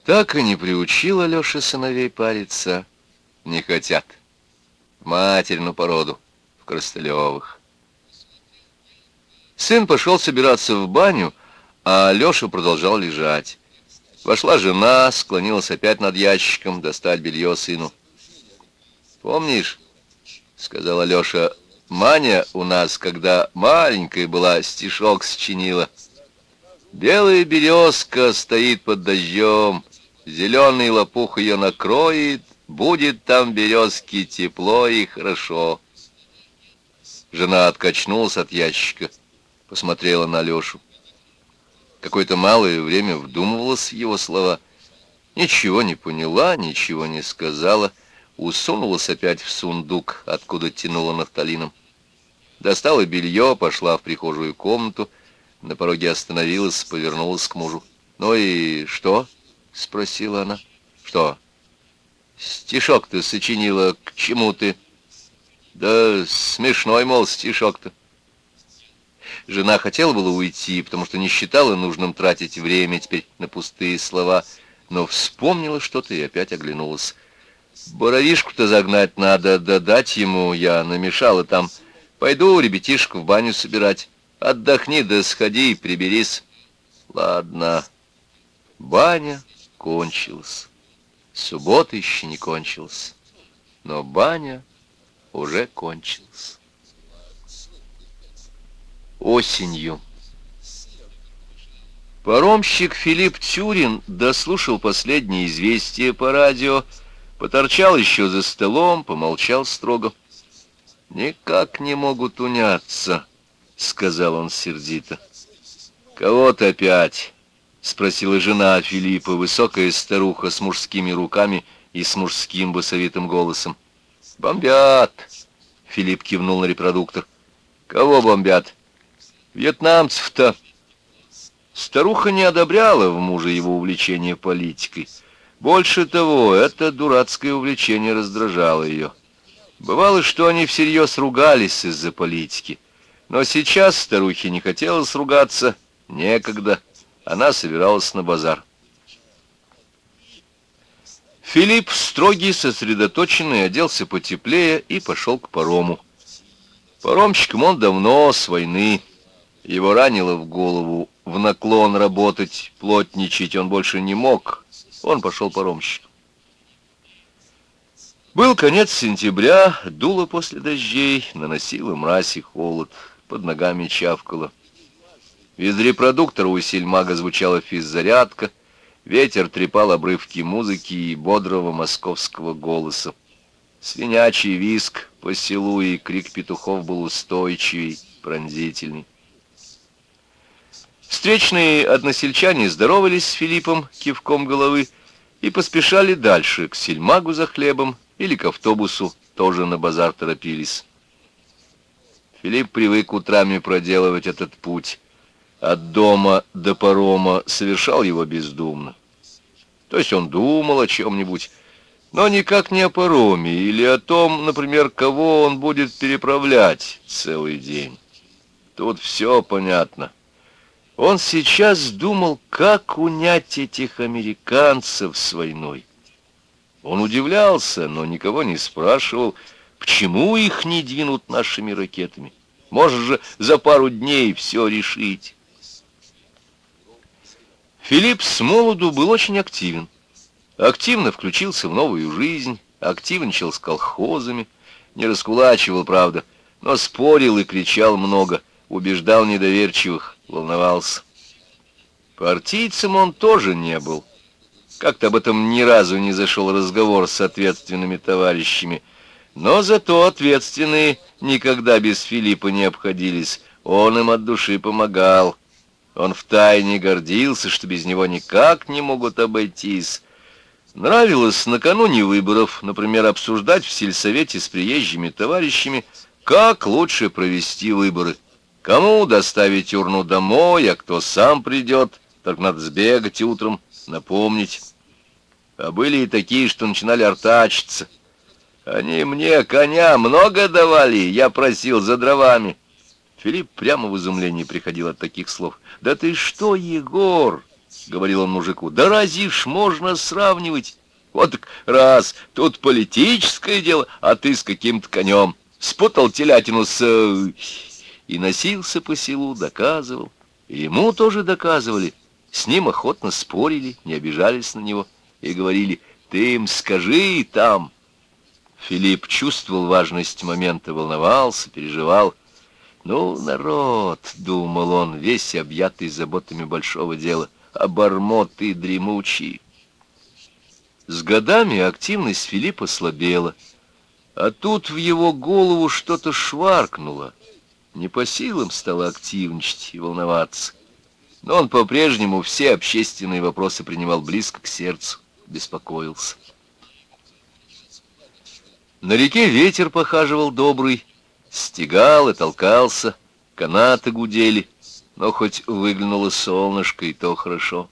Так и не приучила Леша сыновей париться. Не хотят. В материну породу, в Коростылевых. Сын пошел собираться в баню, а Леша продолжал лежать. Вошла жена, склонилась опять над ящиком, достать белье сыну. «Помнишь, — сказала Леша, — Маня у нас, когда маленькая была, стишок сочинила. Белая березка стоит под дождем, зеленый лопух ее накроет, будет там березки тепло и хорошо». Жена откачнулась от ящика, посмотрела на Лешу. Какое-то малое время вдумывалась в его слова. Ничего не поняла, ничего не сказала. Усунулась опять в сундук, откуда тянула нафталином. Достала белье, пошла в прихожую комнату. На пороге остановилась, повернулась к мужу. «Ну и что?» — спросила она. «Что? Стишок ты сочинила, к чему ты?» «Да смешной, мол, стишок-то». Жена хотела было уйти, потому что не считала нужным тратить время теперь на пустые слова, но вспомнила что-то и опять оглянулась. «Боровишку-то загнать надо, да дать ему, я намешала там. Пойду ребятишек в баню собирать. Отдохни, да сходи и приберись». «Ладно». Баня кончилась. Суббота еще не кончилась, но баня уже кончилась. Осенью. Паромщик Филипп Тюрин дослушал последние известия по радио, поторчал еще за столом, помолчал строго. «Никак не могут уняться», — сказал он сердито. «Кого-то опять?» — спросила жена Филиппа, высокая старуха с мужскими руками и с мужским басовитым голосом. «Бомбят», — Филипп кивнул на репродуктор. «Кого бомбят?» «Вьетнамцев-то». Старуха не одобряла в муже его увлечение политикой. Больше того, это дурацкое увлечение раздражало ее. Бывало, что они всерьез ругались из-за политики. Но сейчас старухе не хотелось ругаться, некогда. Она собиралась на базар. Филипп, строгий, сосредоточенный, оделся потеплее и пошел к парому. Паромщиком он давно, с войны. Его ранило в голову, в наклон работать, плотничать он больше не мог. Он пошел паромщиком. Был конец сентября, дуло после дождей, наносило мразь и холод, под ногами чавкало. Из репродуктора у сельмага звучала физзарядка, ветер трепал обрывки музыки и бодрого московского голоса. Свинячий визг по селу и крик петухов был устойчивый, пронзительный. Встречные односельчане здоровались с Филиппом кивком головы и поспешали дальше, к сельмагу за хлебом или к автобусу, тоже на базар торопились. Филипп привык утрами проделывать этот путь. От дома до парома совершал его бездумно. То есть он думал о чем-нибудь, но никак не о пароме или о том, например, кого он будет переправлять целый день. Тут все понятно. Он сейчас думал, как унять этих американцев с войной. Он удивлялся, но никого не спрашивал, почему их не двинут нашими ракетами. Можно же за пару дней все решить. Филипп с молоду был очень активен. Активно включился в новую жизнь, активничал с колхозами, не раскулачивал, правда, но спорил и кричал много, убеждал недоверчивых, волновался. Партийцем он тоже не был. Как-то об этом ни разу не зашел разговор с ответственными товарищами. Но зато ответственные никогда без Филиппа не обходились. Он им от души помогал. Он втайне гордился, что без него никак не могут обойтись. Нравилось накануне выборов, например, обсуждать в сельсовете с приезжими товарищами, как лучше провести выборы. Кому доставить урну домой, а кто сам придет, так надо сбегать утром, напомнить. А были и такие, что начинали артачиться. Они мне коня много давали, я просил за дровами. Филипп прямо в изумлении приходил от таких слов. «Да ты что, Егор? — говорил он мужику. «Да разве ж можно сравнивать? Вот так раз, тут политическое дело, а ты с каким-то конем. Спутал телятину с...» И носился по селу, доказывал. И ему тоже доказывали. С ним охотно спорили, не обижались на него и говорили: «Ты им скажи там». Филипп чувствовал важность момента, волновался, переживал. «Ну, народ», — думал он, весь объятый заботами большого дела, — «обормоты дремучие». С годами активность Филиппа слабела, а тут в его голову что-то шваркнуло. Не по силам стало активничать и волноваться. Но он по-прежнему все общественные вопросы принимал близко к сердцу, беспокоился. На реке ветер похаживал добрый, стегал и толкался, канаты гудели, но хоть выглянуло солнышко, и то хорошо.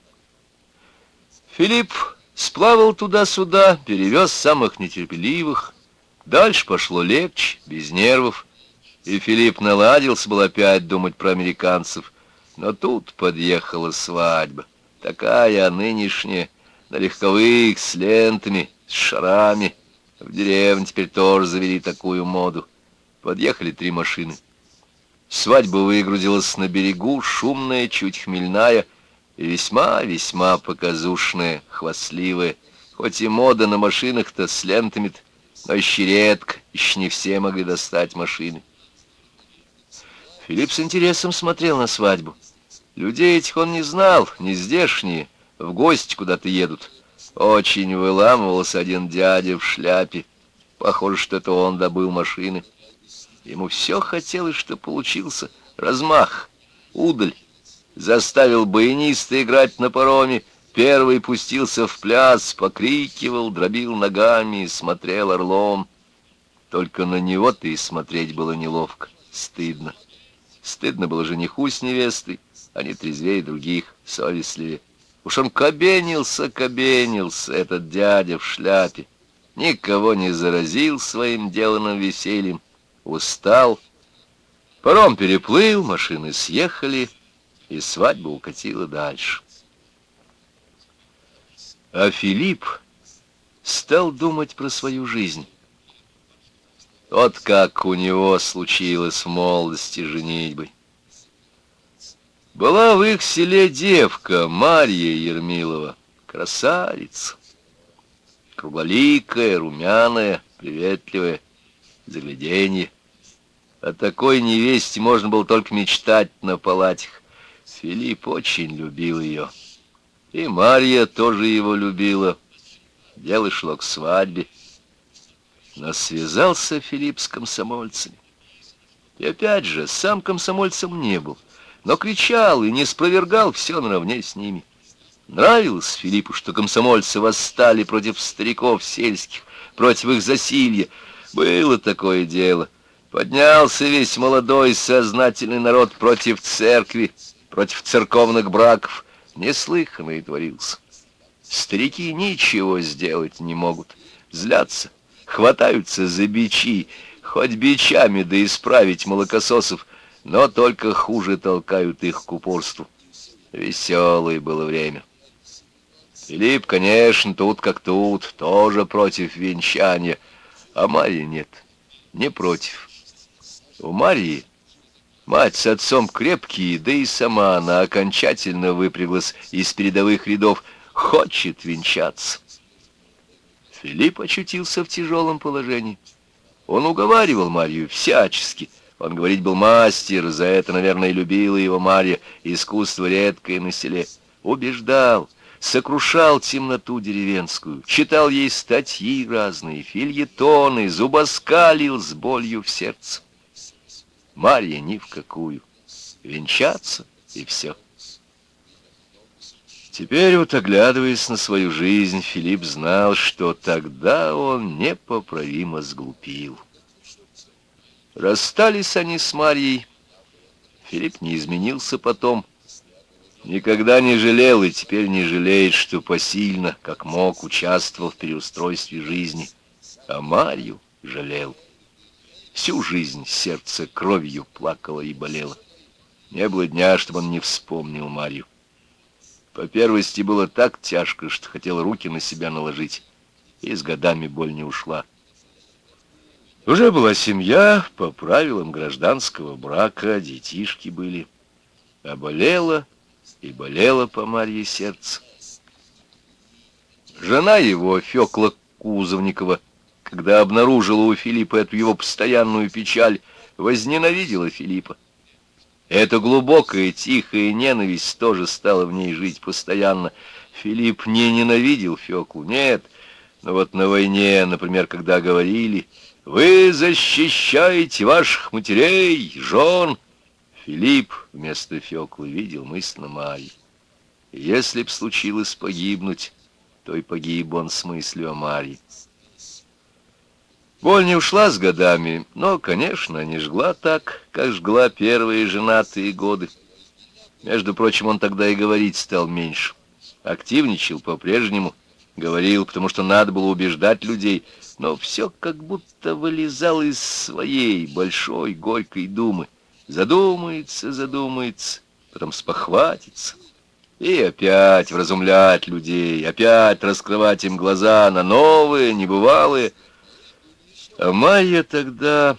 Филипп сплавал туда-сюда, перевез самых нетерпеливых. Дальше пошло легче, без нервов, и Филипп наладился был опять думать про американцев. Но тут подъехала свадьба, такая нынешняя, на легковых, с лентами, с шарами. В деревне теперь тоже завели такую моду. Подъехали 3 машины. Свадьба выгрузилась на берегу, шумная, чуть хмельная, и весьма-весьма показушная, хвастливая. Хоть и мода на машинах-то с лентами-то, но еще редко, еще не все могли достать машины. Филипп с интересом смотрел на свадьбу. Людей этих он не знал, не здешние, в гости куда-то едут. Очень выламывался один дядя в шляпе. Похоже, что это он добыл машины. Ему все хотелось, чтобы получился размах, удаль. Заставил баяниста играть на пароме, первый пустился в пляс, покрикивал, дробил ногами, смотрел орлом. Только на него-то и смотреть было неловко, стыдно. Стыдно было жениху с невестой, они трезвее других, совестливее. Уж он кабенился, этот дядя в шляпе. Никого не заразил своим деланным весельем. Устал. Паром переплыл, машины съехали, и свадьба укатила дальше. А Филипп стал думать про свою жизнь. Вот как у него случилось в молодости женитьбой. Была в их селе девка Марья Ермилова, красавица, круглоликая, румяная, приветливая, загляденье. О такой невесте можно было только мечтать на палатях. Филипп очень любил ее. И Марья тоже его любила. Дело шло к свадьбе. Но связался Филипп с комсомольцами. И опять же, сам комсомольцем не был, но кричал и не спровергал все наравне с ними. Нравилось Филиппу, что комсомольцы восстали против стариков сельских, против их засилья. Было такое дело. Поднялся весь молодой сознательный народ против церкви, против церковных браков. Неслыханное творился. Старики ничего сделать не могут. Злятся, хватаются за бичи, хоть бичами да исправить молокососов, но только хуже толкают их к упорству. Веселое было время. Филипп, конечно, тут как тут, тоже против венчания, а Марья нет, не против. У Марьи мать с отцом крепкие, да и сама она окончательно выпряглась из передовых рядов, хочет венчаться. Филипп очутился в тяжелом положении. Он уговаривал Марью всячески. Он говорить был мастер, за это, наверное, и любила его Марья, искусство редкое на селе. Убеждал, сокрушал темноту деревенскую, читал ей статьи разные, фельетоны, зубоскалил с болью в сердце. Марья ни в какую. Венчаться и все. Теперь, вот оглядываясь на свою жизнь, Филипп знал, что тогда он непоправимо сглупил. Расстались они с Марьей. Филипп не изменился потом. Никогда не жалел и теперь не жалеет, что посильно, как мог, участвовал в переустройстве жизни. А Марью жалел. Всю жизнь сердце кровью плакало и болело. Не было дня, чтобы он не вспомнил Марью. По первости было так тяжко, что хотел руки на себя наложить, и с годами боль не ушла. Уже была семья, по правилам гражданского брака, детишки были. А болело и болело по Марье сердце. Жена его, Фёкла Кузовникова, когда обнаружила у Филиппа эту его постоянную печаль, возненавидела Филиппа. Эта глубокая, тихая ненависть тоже стала в ней жить постоянно. Филипп не ненавидел Фёклу, нет. Но вот на войне, например, когда говорили: «Вы защищаете ваших матерей, жен», Филипп вместо Фёклы видел мысленно Марью. И если б случилось погибнуть, то и погиб он с мыслью о Марье. Боль не ушла с годами, но, конечно, не жгла так, как жгла первые женатые годы. Между прочим, он тогда и говорить стал меньше. Активничал по-прежнему, говорил, потому что надо было убеждать людей, но все как будто вылезало из своей большой горькой думы. Задумается, задумается, потом спохватится. И опять вразумлять людей, опять раскрывать им глаза на новые, небывалые. А Марью тогда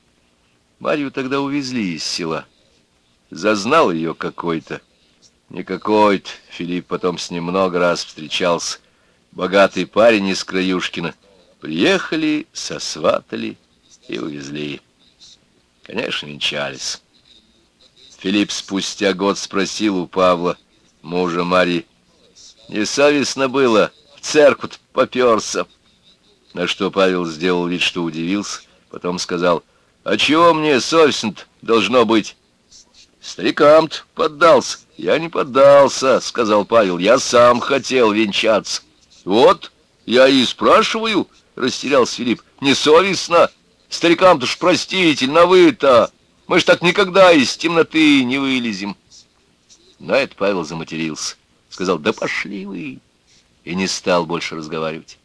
увезли из села. Зазнал ее какой-то. Не какой-то. Филипп потом с ним много раз встречался. Богатый парень из Краюшкина. Приехали, сосватали и увезли. Конечно, венчались. Филипп спустя год спросил у Павла, мужа Марьи: «Не совестно было, в церковь попёрся?» На что Павел сделал вид, что удивился, потом сказал: «А чего мне совестно-то должно быть? Старикам-то поддался». «Я не поддался», — сказал Павел, — «я сам хотел венчаться». «Вот, я и спрашиваю», — растерялся Филипп, — «не совестно? Старикам-то ж простительно, вы-то. Мы ж так никогда из темноты не вылезем». На это Павел заматерился, сказал: «Да пошли вы», и не стал больше разговаривать.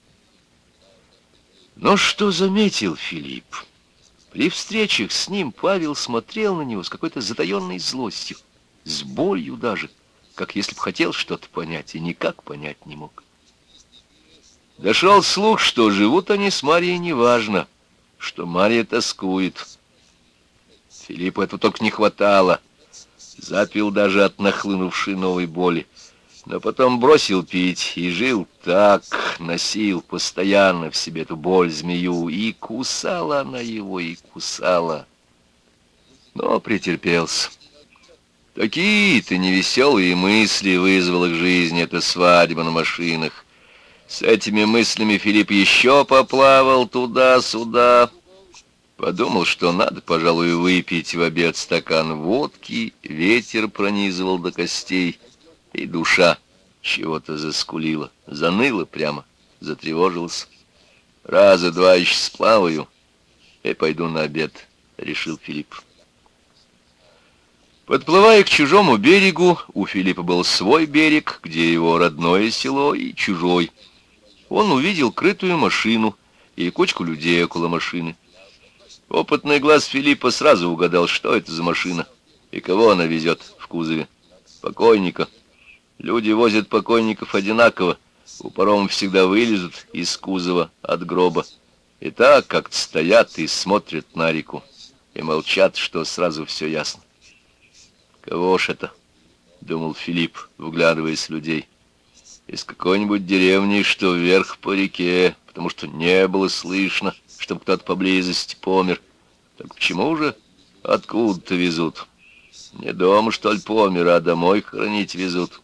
Но что заметил Филипп? При встречах с ним Павел смотрел на него с какой-то затаенной злостью, с болью даже, как если бы хотел что-то понять и никак понять не мог. Дошел слух, что живут они с Марьей неважно, что Марья тоскует. Филиппу этого только не хватало. Запил даже от нахлынувшей новой боли. Но потом бросил пить и жил так, носил постоянно в себе эту боль-змею, и кусала она его, и кусала. Но претерпелся. Такие-то невеселые мысли вызвала к жизни эта свадьба на машинах. С этими мыслями Филипп еще поплавал туда-сюда. Подумал, что надо, пожалуй, выпить в обед стакан водки. Ветер пронизывал до костей, и душа чего-то заскулила, заныла прямо, затревожилась. «Раза два еще сплаваю и пойду на обед», — решил Филипп. Подплывая к чужому берегу, у Филиппа был свой берег, где его родное село, и чужой. Он увидел крытую машину и кучку людей около машины. Опытный глаз Филиппа сразу угадал, что это за машина и кого она везет в кузове. Покойника. Люди возят покойников одинаково, у парома всегда вылезут из кузова от гроба. И так как-то стоят и смотрят на реку, и молчат, что сразу все ясно. «Кого ж это?» — думал Филипп, вглядываясь в людей. «Из какой-нибудь деревни, что вверх по реке, потому что не было слышно, чтобы кто-то поблизости помер. Так почему же откуда-то везут? Не дома, что ли, помер, а домой хоронить везут?»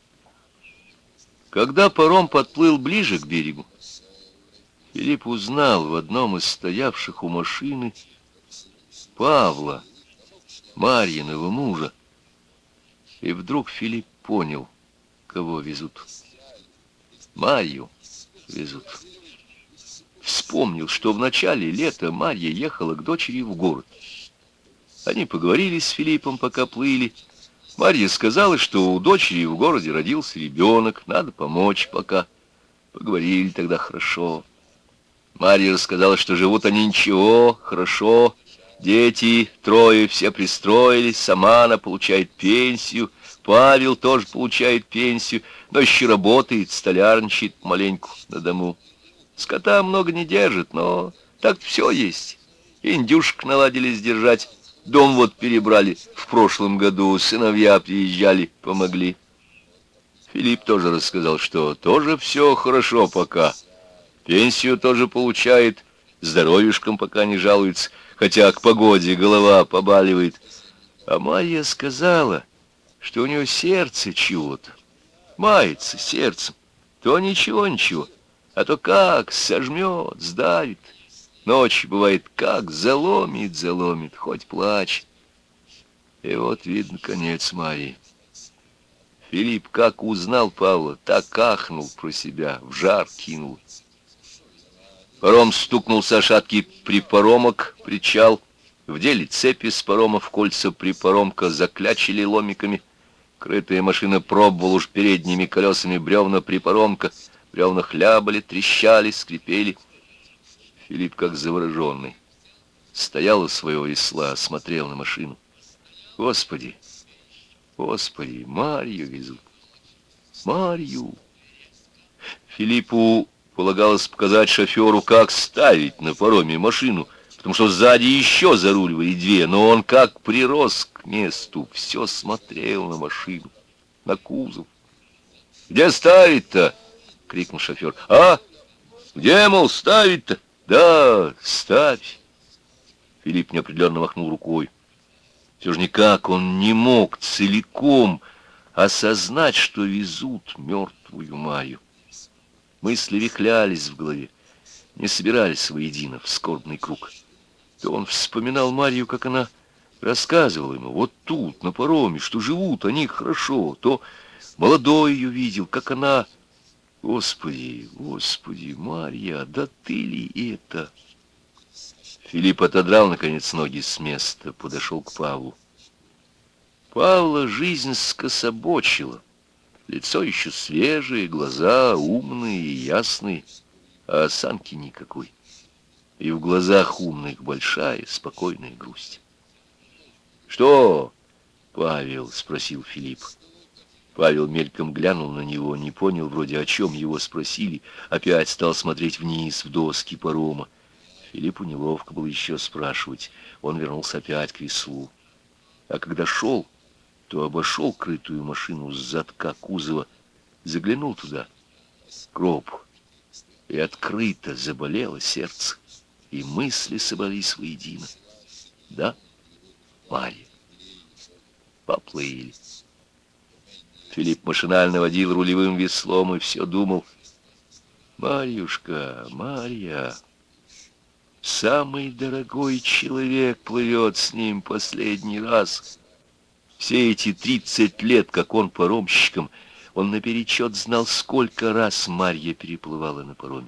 Когда паром подплыл ближе к берегу, Филипп узнал в одном из стоявших у машины Павла, Марьиного мужа. И вдруг Филипп понял, кого везут. Марью везут. Вспомнил, что в начале лета Марья ехала к дочери в город. Они поговорили с Филиппом, пока плыли. Марья сказала, что у дочери в городе родился ребенок, надо помочь пока. Поговорили тогда хорошо. Марья рассказала, что живут они ничего, хорошо. Дети, трое, все пристроились, сама она получает пенсию, Павел тоже получает пенсию, но еще работает, столярничает маленьку на дому. Скота много не держит, но так все есть. Индюшек наладились держать. Дом вот перебрали в прошлом году, сыновья приезжали, помогли. Филипп тоже рассказал, что тоже все хорошо пока. Пенсию тоже получает, здоровьишком пока не жалуется, хотя к погоде голова побаливает. А Марья сказала, что у нее сердце чего-то, мается сердцем. То ничего, а то как сожмет, сдавит. Ночью бывает как заломит, хоть плачь. И вот, видно, конец Марии. Филипп как узнал Павла, так ахнул про себя, в жар кинул. Паром стукнулся о шаткий припаромок, причал. Вдели цепи с парома в кольца припаромка, заклячили ломиками. Крытая машина пробовала уж передними колесами бревна припаромка. Бревна хлябали, трещали, скрипели. Филипп, как завороженный, стоял у своего весла, смотрел на машину. Господи, Господи, Марью везут. Марью. Филиппу полагалось показать шоферу, как ставить на пароме машину, потому что сзади еще заруливали две, но он как прирос к месту, все смотрел на машину, на кузов. «Где ставить-то?» — крикнул шофер. «А? Где, мол, ставить-то?» «Да, ставь!» Филипп неопределенно махнул рукой. Все же никак он не мог целиком осознать, что везут мертвую Марью. Мысли вихлялись в голове, не собирались воедино в скорбный круг. То он вспоминал Марью, как она рассказывала ему, вот тут, на пароме, что живут они хорошо, то молодой ее видел, как она... Господи, Господи, Марья, да ты ли это? Филипп отодрал, наконец, ноги с места, подошел к Павлу. Павла жизнь скособочила. Лицо еще свежее, глаза умные и ясные, а осанки никакой. И в глазах умных большая, спокойная грусть. «Что, Павел?» — спросил Филипп. Павел мельком глянул на него, не понял вроде, о чем его спросили, опять стал смотреть вниз в доски парома. Филиппу неловко было еще спрашивать. Он вернулся опять к веслу. А когда шел, то обошел крытую машину с задка кузова, заглянул туда, гроб, и открыто заболело сердце, и мысли собрались воедино. Да, Марья, поплыли. Филипп машинально водил рулевым веслом и все думал: «Марьюшка, Марья, самый дорогой человек плывет с ним последний раз». Все эти 30 лет, как он паромщиком, он наперечет знал, сколько раз Марья переплывала на пароме.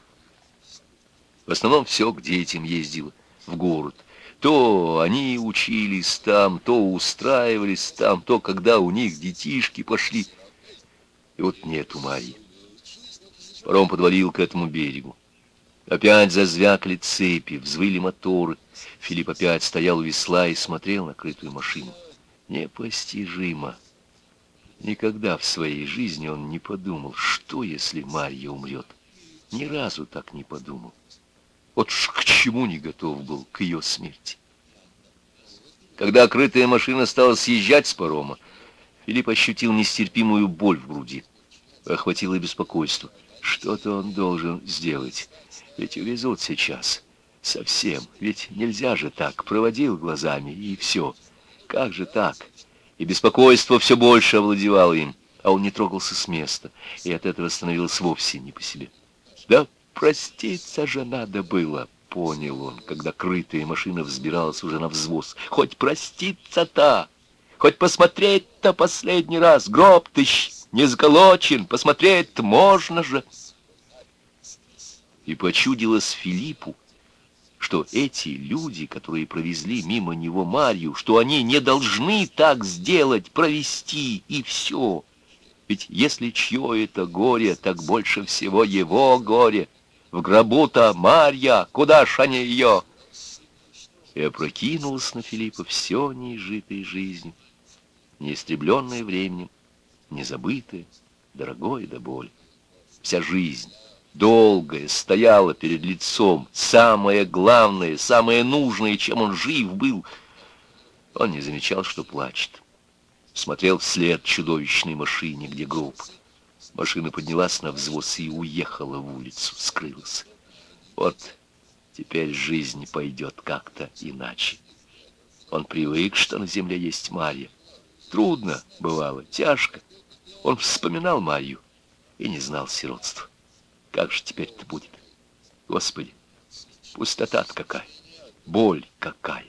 В основном все к детям ездила, в город. То они учились там, то устраивались там, то когда у них детишки пошли. И вот нету Марьи. Паром подвалил к этому берегу. Опять зазвякали цепи, взвыли моторы. Филипп опять стоял у весла и смотрел на крытую машину. Непостижимо. Никогда в своей жизни он не подумал, что если Марья умрет. Ни разу так не подумал. Вот ж к чему не готов был, к ее смерти. Когда крытая машина стала съезжать с парома, Филипп ощутил нестерпимую боль в груди. Охватило беспокойство. Что-то он должен сделать. Ведь увезут сейчас. Совсем. Ведь нельзя же так. Проводил глазами, и все. Как же так? И беспокойство все больше овладевало им, а он не трогался с места, и от этого становилось вовсе не по себе. Да проститься же надо было, понял он, когда крытая машина взбиралась уже на взвоз. Хоть проститься-то, хоть посмотреть-то последний раз. Гроб-то не заколочен, посмотреть-то можно же. И почудилось Филиппу, что эти люди, которые провезли мимо него Марью, что они не должны так сделать, провести, и все. Ведь если чье это горе, так больше всего его горе. В гробу-то Марья, куда ж они ее? И опрокинулось на Филиппа все неизжитой жизнью. неистребленное временем, незабытое, дорогое до боли. Вся жизнь, долгая, стояла перед лицом, самое главное, самое нужное, чем он жив был. Он не замечал, что плачет. Смотрел вслед чудовищной машине, где гроб. Машина поднялась на взвоз и уехала в улицу, скрылась. Вот теперь жизнь пойдет как-то иначе. Он привык, что на земле есть Марья. Трудно бывало, тяжко. Он вспоминал Марью и не знал сиротства. Как же теперь-то будет? Господи, пустота-то какая, боль какая.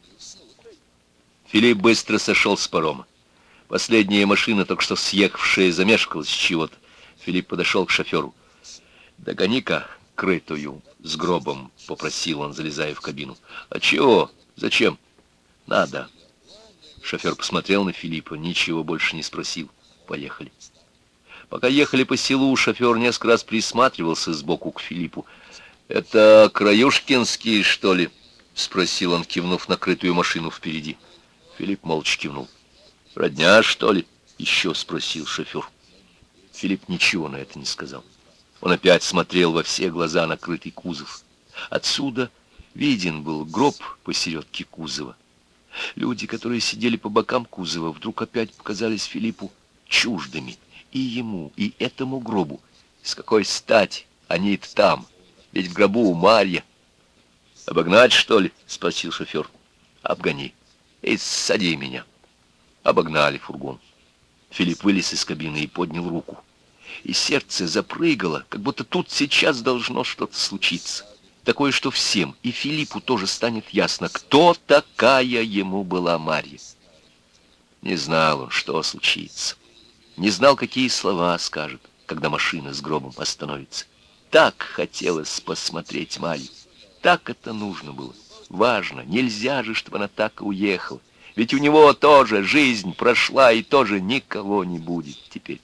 Филипп быстро сошел с парома. Последняя машина, только что съехавшая, замешкалась с чего-то. Филипп подошел к шоферу. «Догони-ка крытую с гробом», — попросил он, залезая в кабину. «А чего? Зачем?» «Надо». Шофер посмотрел на Филиппа, ничего больше не спросил. Поехали. Пока ехали по селу, шофер несколько раз присматривался сбоку к Филиппу. «Это Краюшкинские, что ли?» — спросил он, кивнув на крытую машину впереди. Филипп молча кивнул. «Родня, что ли?» — еще спросил шофер. Филипп ничего на это не сказал. Он опять смотрел во все глаза на крытый кузов. Отсюда виден был гроб посередке кузова. Люди, которые сидели по бокам кузова, вдруг опять показались Филиппу чуждыми. И ему, и этому гробу. С какой стати они-то там? Ведь в гробу Марья. «Обогнать, что ли?» — спросил шофер. «Обгони и ссади меня». Обогнали фургон. Филипп вылез из кабины и поднял руку. И сердце запрыгало, как будто тут сейчас должно что-то случиться. Такое, что всем, и Филиппу тоже станет ясно, кто такая ему была Марья. Не знал он, что случится. Не знал, какие слова скажет, когда машина с гробом остановится. Так хотелось посмотреть Марью. Так это нужно было. Важно. Нельзя же, чтобы она так и уехала. Ведь у него тоже жизнь прошла, и тоже никого не будет теперь.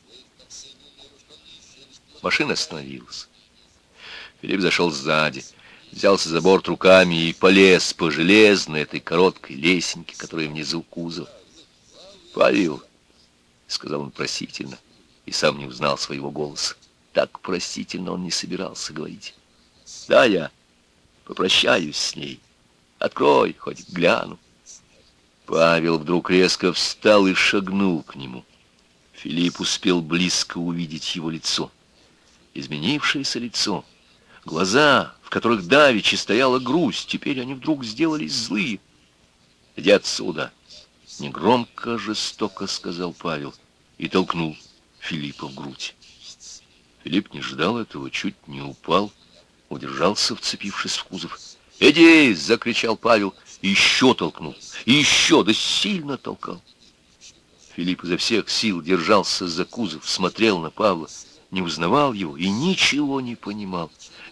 Машина остановилась. Филипп зашел сзади, взялся за борт руками и полез по железной этой короткой лесенке, которая внизу кузова. «Павел», — сказал он просительно, и сам не узнал своего голоса. Так просительно он не собирался говорить. «Да, я попрощаюсь с ней. Открой, хоть гляну». Павел вдруг резко встал и шагнул к нему. Филипп успел близко увидеть его лицо. Изменившееся лицо. Глаза, в которых давеча стояла грусть, теперь они вдруг сделались злые. «Иди отсюда!» — негромко, жестоко сказал Павел и толкнул Филиппа в грудь. Филипп не ждал этого, чуть не упал, удержался, вцепившись в кузов. «Иди!» — закричал Павел, и еще толкнул, и еще, да сильно толкал. Филипп изо всех сил держался за кузов, смотрел на Павла, не узнавал его и ничего не понимал.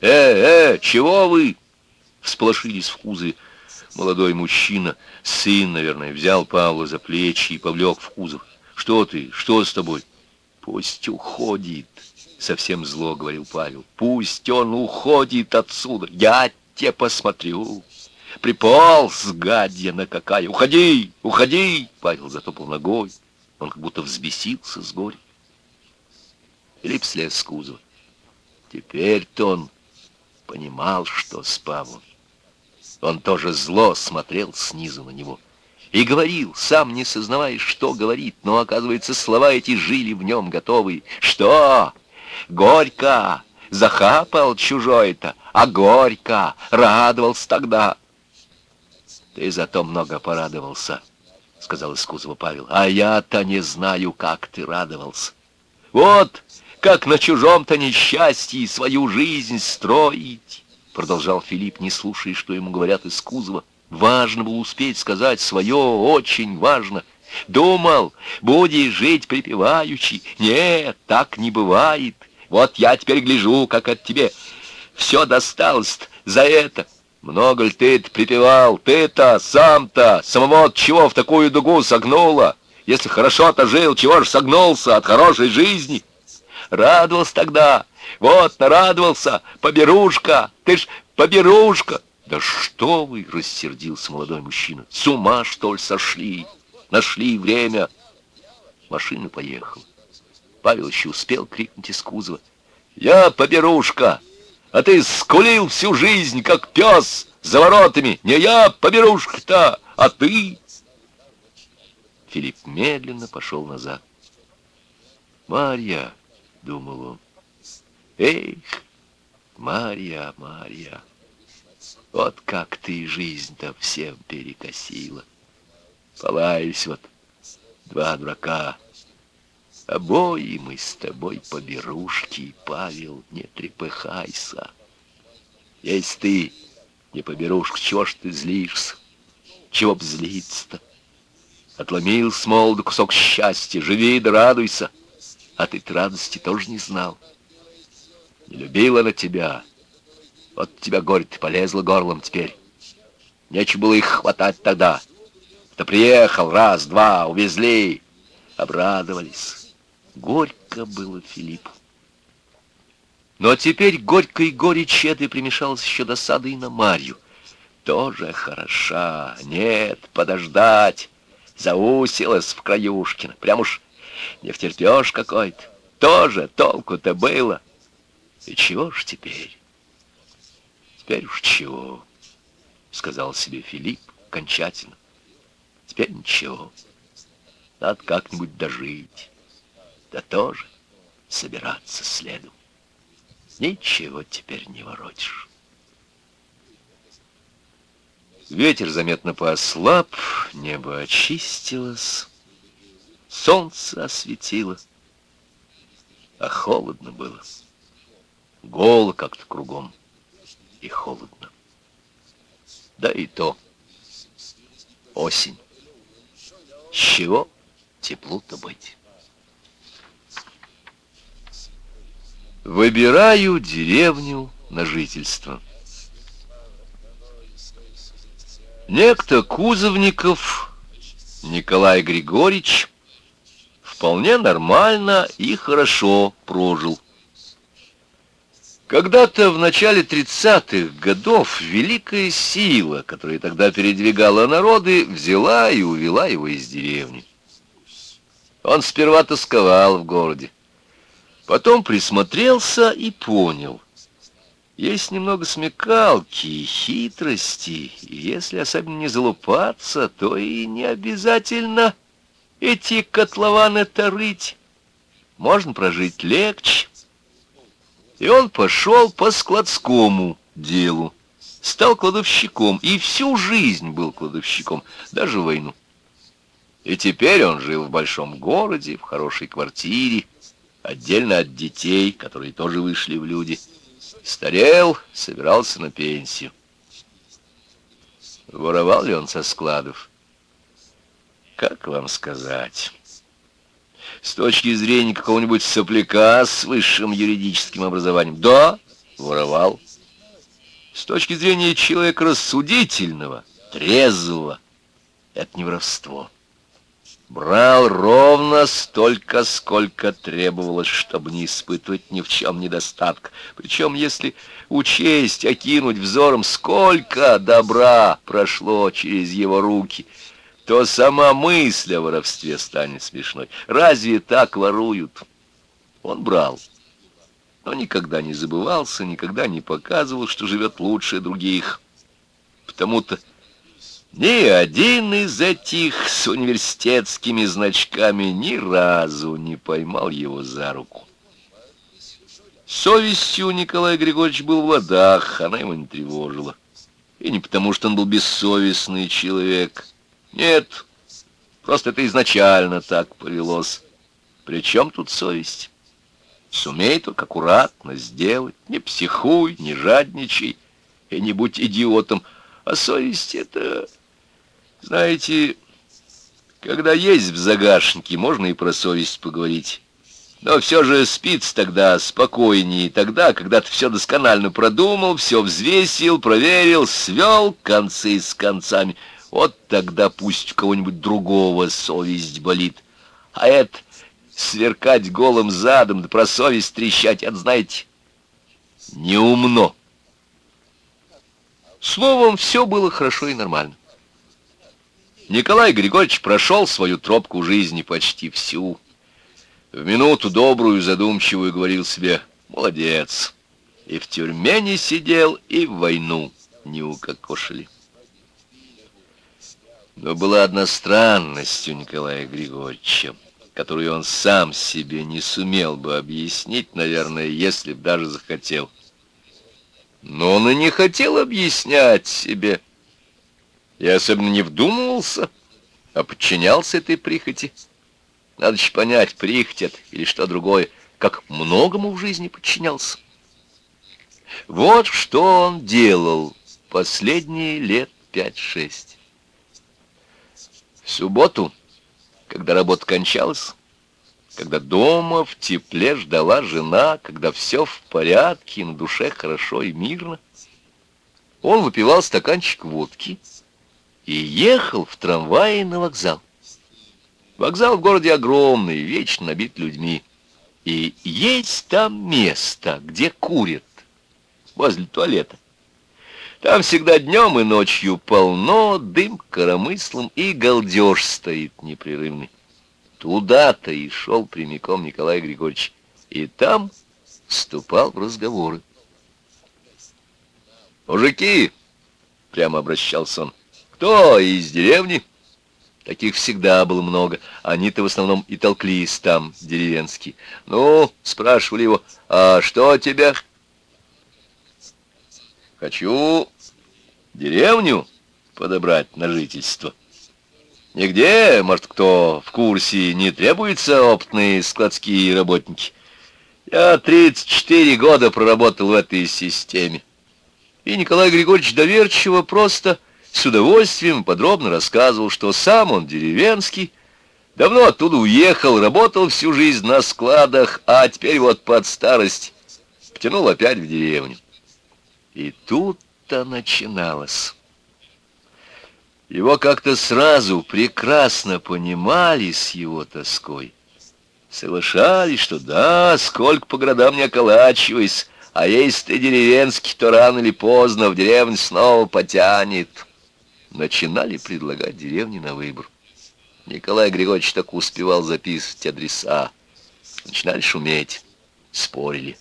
Чего вы?» — всполошились в кузове. Молодой мужчина, сын, наверное, взял Павла за плечи и повлек в кузов. «Что ты? Что с тобой?» «Пусть уходит», — совсем зло говорил Павел. «Пусть он уходит отсюда. Я те посмотрю. Приполз, гадья какая! Уходи! Уходи!» Павел затопал ногой. Он как будто взбесился с горя. Филипп слез с кузова. Теперь-то он понимал, что с Павлом. Он тоже зло смотрел снизу на него. И говорил, сам не сознавая, что говорит, но, оказывается, слова эти жили в нем готовые. «Что? Горько! Захапал чужой-то, а горько! Радовался тогда!» «Ты зато много порадовался», — сказал из кузова Павел. «А я-то не знаю, как ты радовался. Вот как на чужом-то несчастье свою жизнь строить», — продолжал Филипп, не слушая, что ему говорят из кузова. Важно было успеть сказать свое, очень важно. «Думал, будешь жить припеваючи. Нет, так не бывает. Вот я теперь гляжу, как от тебе все досталось за это. Много ли ты это припевал? Ты-то, сам-то, самого от чего в такую дугу согнуло? Если хорошо-то жил, чего ж согнулся от хорошей жизни? Радовался тогда, вот нарадовался, поберушка, ты ж поберушка». «Да что вы!» — рассердился молодой мужчина. «С ума, что ли, сошли? Нашли время. Машина поехала. Павел еще успел крикнуть из кузова: «Я поберушка, а ты скулил всю жизнь, как пес за воротами. Не я поберушка-то, а ты!» Филипп медленно пошел назад. «Марья», — думал он, — «эх, Марья, Марья, вот как ты жизнь-то всем перекосила. Повались вот два дурака. Обои мы с тобой поберушки, Павел, не трепыхайся. Если ты не поберушка, чего ж ты злишься? Чего б злиться-то? Отломил с молоду кусок счастья, живи да радуйся. А ты радости тоже не знал. Не любила она тебя. Вот тебя горе-то полезло горлом теперь. Нечего было их хватать тогда. Ты приехал, раз, два, увезли. Обрадовались. Горько было Филиппу. Но теперь горькой горечи этой примешалась еще досада и на Марью. Тоже хороша. Нет, подождать. Заусилась в Краюшкино. Прям уж не втерпешь какой-то. Тоже толку-то было. И чего ж теперь? Теперь уж чего, сказал себе Филипп окончательно. Теперь ничего. Надо как-нибудь дожить. Да тоже собираться следом. Ничего теперь не воротишь. Ветер заметно поослаб, небо очистилось, солнце осветило, а холодно было. Голо как-то кругом и холодно. Да и то осень. С чего теплу-то быть? Выбираю деревню на жительство. Некто Кузовников Николай Григорьевич вполне нормально и хорошо прожил. Когда-то в начале 30-х годов великая сила, которая тогда передвигала народы, взяла и увела его из деревни. Он сперва тосковал в городе, потом присмотрелся и понял. Есть немного смекалки и хитрости, и если особенно не залупаться, то и не обязательно эти котлованы-то рыть. Можно прожить легче. И он пошел по складскому делу, стал кладовщиком, и всю жизнь был кладовщиком, даже в войну. И теперь он жил в большом городе, в хорошей квартире, отдельно от детей, которые тоже вышли в люди. Старел, собирался на пенсию. Воровал ли он со складов? Как вам сказать? С точки зрения какого-нибудь сопляка с высшим юридическим образованием, да, воровал. С точки зрения человека рассудительного, трезвого, это не воровство. Брал ровно столько, сколько требовалось, чтобы не испытывать ни в чем недостатка. Причем, если учесть, окинуть взором, сколько добра прошло через его руки, то сама мысль о воровстве станет смешной. Разве так воруют? Он брал, но никогда не забывался, никогда не показывал, что живет лучше других. Потому-то ни один из этих с университетскими значками ни разу не поймал его за руку. Совестью Николай Григорьевич был в ладах, она его не тревожила. И не потому, что он был бессовестный человек. Нет, просто это изначально так повелось. Причем тут совесть? Сумей только аккуратно сделать, не психуй, не жадничай и не будь идиотом. А совесть — это, знаете, когда есть в загашнике, можно и про совесть поговорить. Но все же спится тогда спокойнее, тогда, когда ты все досконально продумал, все взвесил, проверил, свел концы с концами. Вот тогда пусть у кого-нибудь другого совесть болит. А это сверкать голым задом, да про совесть трещать, это, знаете, неумно. Словом, все было хорошо и нормально. Николай Григорьевич прошел свою тропку жизни почти всю. В минуту добрую, задумчивую говорил себе: молодец. И в тюрьме не сидел, и в войну не укокошили. Но была одна странность у Николая Григорьевича, которую он сам себе не сумел бы объяснить, наверное, если б даже захотел. Но он и не хотел объяснять себе, и особенно не вдумывался, а подчинялся этой прихоти. Надо же понять, прихоть это или что другое, как многому в жизни подчинялся. Вот что он делал последние лет 5-6. В субботу, когда работа кончалась, когда дома в тепле ждала жена, когда все в порядке и на душе хорошо и мирно, он выпивал стаканчик водки и ехал в трамвае на вокзал. Вокзал в городе огромный, вечно набит людьми. И есть там место, где курят, возле туалета. Там всегда днем и ночью полно, дым коромыслом, и галдеж стоит непрерывный. Туда-то и шел прямиком Николай Григорьевич. И там вступал в разговоры. «Мужики!» — прямо обращался он. «Кто из деревни?» Таких всегда было много. Они-то в основном и толклись там, деревенские. «Ну, — спрашивали его, — а что тебя?» «Хочу деревню подобрать на жительство. Нигде, может, кто в курсе, не требуются опытные складские работники. Я 34 года проработал в этой системе». И Николай Григорьевич доверчиво, просто, с удовольствием подробно рассказывал, что сам он деревенский, давно оттуда уехал, работал всю жизнь на складах, а теперь вот под старость потянул опять в деревню. И тут-то начиналось. Его как-то сразу прекрасно понимали с его тоской. Соглашались, что да, сколько по городам не околачивайся, а если ты деревенский, то рано или поздно в деревню снова потянет. Начинали предлагать деревни на выбор. Николай Григорьевич так успевал записывать адреса. Начинали шуметь, спорили.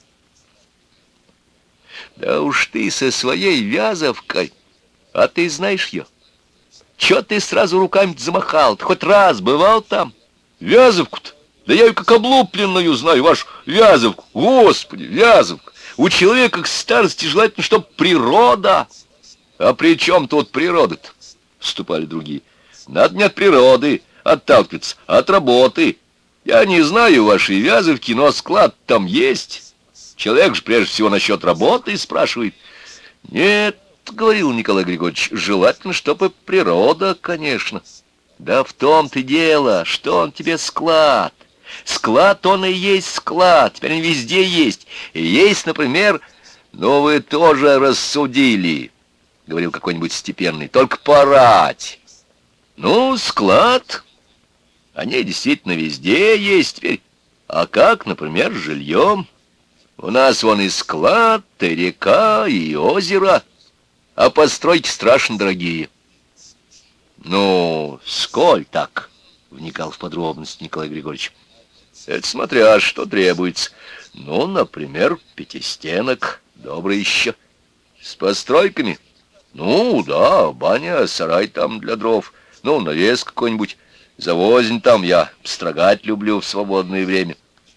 «Да уж ты со своей Вязовкой, а ты знаешь ее. Чё ты сразу руками замахал? Ты хоть раз бывал там? Вязовку-то? Да я ее как облупленную знаю, вашу Вязовку. Господи, Вязовка! У человека к старости желательно, чтоб природа. А при чем тут природа-то?» Вступали другие. «Надо не от природы отталкиваться, а от работы. Я не знаю вашей Вязовки, но склад там есть. Человек же прежде всего насчет работы спрашивает». «Нет, — говорил Николай Григорьевич, — желательно, чтобы природа, конечно». «Да в том-то и дело, что он тебе склад. Склад он и есть склад, теперь он везде есть. И есть, например, ну вы тоже рассудили, — говорил какой-нибудь степенный, — только порать. Ну, склад, они действительно везде есть теперь. А как, например, с жильем? У нас вон и склад, и река, и озеро, а постройки страшно дорогие». «Ну, сколь так?» — вникал в подробности Николай Григорьевич. «Это смотря, что требуется. Ну, например, пятистенок, добрый еще. С постройками? Ну, да, баня, сарай там для дров. Ну, навес какой-нибудь, завозень там, я строгать люблю в свободное время.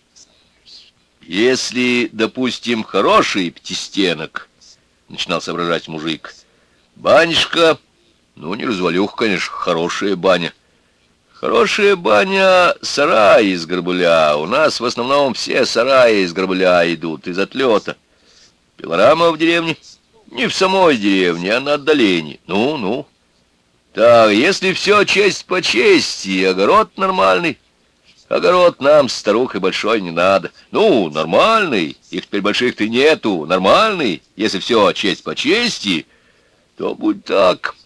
Если, допустим, хороший пятистенок, — начинал соображать мужик, — банюшка, ну, не развалюха, конечно, хорошая баня. Хорошая баня — сарай из горбуля. У нас в основном все сараи из горбуля идут, из отлета. Пилорама в деревне? Не в самой деревне, а на отдалении. Ну. Так, если все честь по чести, огород нормальный. Огород нам, старухой, большой не надо. Ну, нормальный, их теперь больших-то нету. Нормальный, если все честь по чести, то будь так.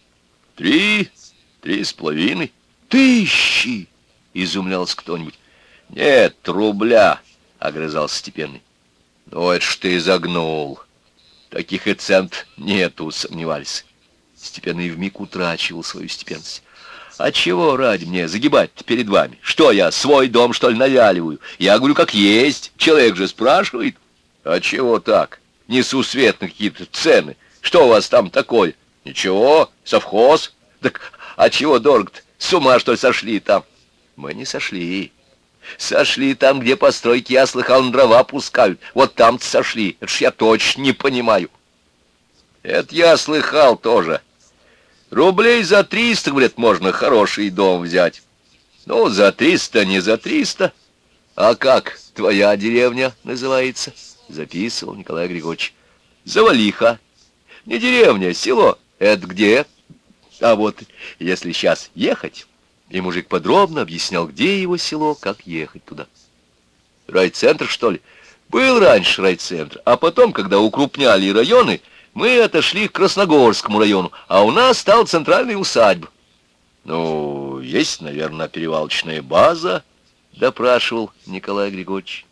3-3,5 тысячи, изумлялся кто-нибудь. «Нет, рубля», — огрызался степенный. «Ну, это ж ты загнул. Таких и цент нету», — сомневались. Степенный вмиг утрачивал свою степенность. А чего ради мне загибать перед вами? Что я, свой дом, что ли, навяливаю? Я говорю, как есть. Человек же спрашивает. А чего так? Несусветные какие-то цены. Что у вас там такое? Ничего, совхоз. Так, а чего дорого-то? С ума, что ли, сошли там? Мы не сошли. Сошли там, где постройки, я слыхал, на дрова пускают. Вот там-то сошли. Это ж я точно не понимаю. Это я слыхал тоже. Рублей за 300, говорят, можно хороший дом взять. Ну, за 300, не за 300. А как твоя деревня называется? Записывал Николай Григорьевич. Завалиха. Не деревня, село. Это где? А вот, если сейчас ехать... И мужик подробно объяснял, где его село, как ехать туда. Райцентр, что ли? Был раньше райцентр, а потом, когда укрупняли районы, мы отошли к Красногорскому району, а у нас стала центральная усадьба. Ну, есть, наверное, перевалочная база, допрашивал Николай Григорьевич.